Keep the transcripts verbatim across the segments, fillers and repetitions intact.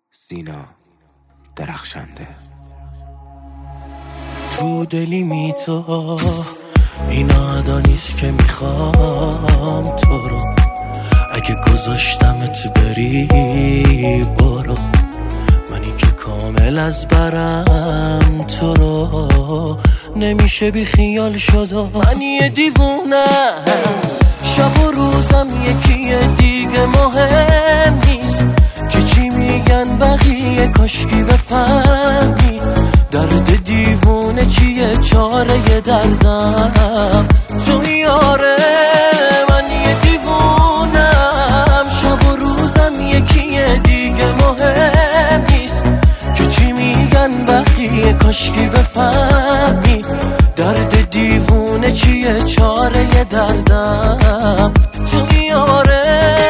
سینا درخشنده. تو دلی می تو این ادا نیست که میخوام تو رو، اگه گذاشتمت بری برو، منی که کامل از برم تو رو نمیشه بی خیال شد و من یه دیوونه، شب و روزم یکیه دیگه مهم نیست که چی میگن بقیه، کاشکی بفهمی درد دیوونه چیه، چاره دردم تو یاره. من یه دیوونم، شب و روزم یکیه دیگه مهم نیست که چی میگن بقیه، کاشکی بفهمی درد دیوونه چیه، چاره دردم تو یاره.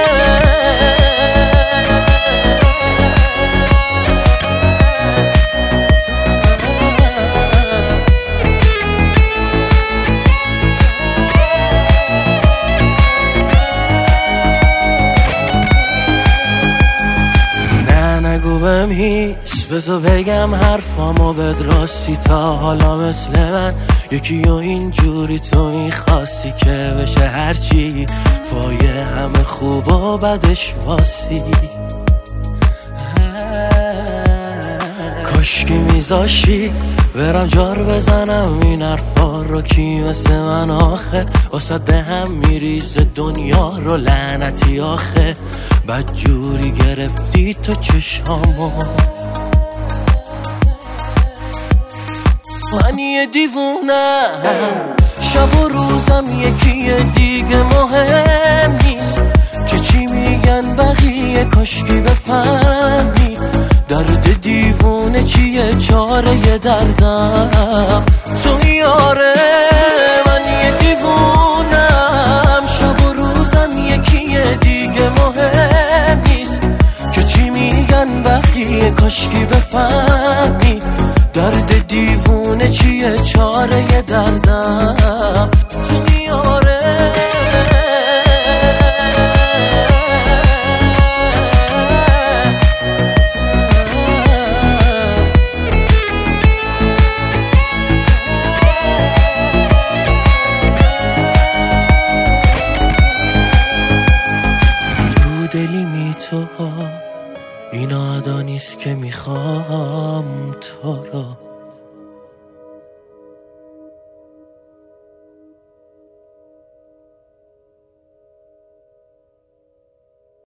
نگو بهم هیچ، بذار بگم حرفامو بد راستی، تا حالا مثل من یکی و اینجوری تو میخواستی که بشه هرچی فایه همه خوب و بدش واسی. کاشکی میذاشی برم جار بزنم این حرفا رو، کی مثل من آخه واسد به هم میریزه دنیا رو، لعنتی آخه بد جوری گرفتی تو چشامو. من یه دیوونم، شب و روزم یکیه دیگه مهم نیست که چی میگن بقیه، کاشکی بفهمی درد دیوونه چیه، چاره دردم تو یاره. من یه دیوونم، شب و روزم یکیه دیگه مهم نیست که چی میگن بقیه، کاشکی بفهمی درد دیوونه چیه، چاره دردم تو یاره. دلی می تو این ادا نیست که میخوام تو رو.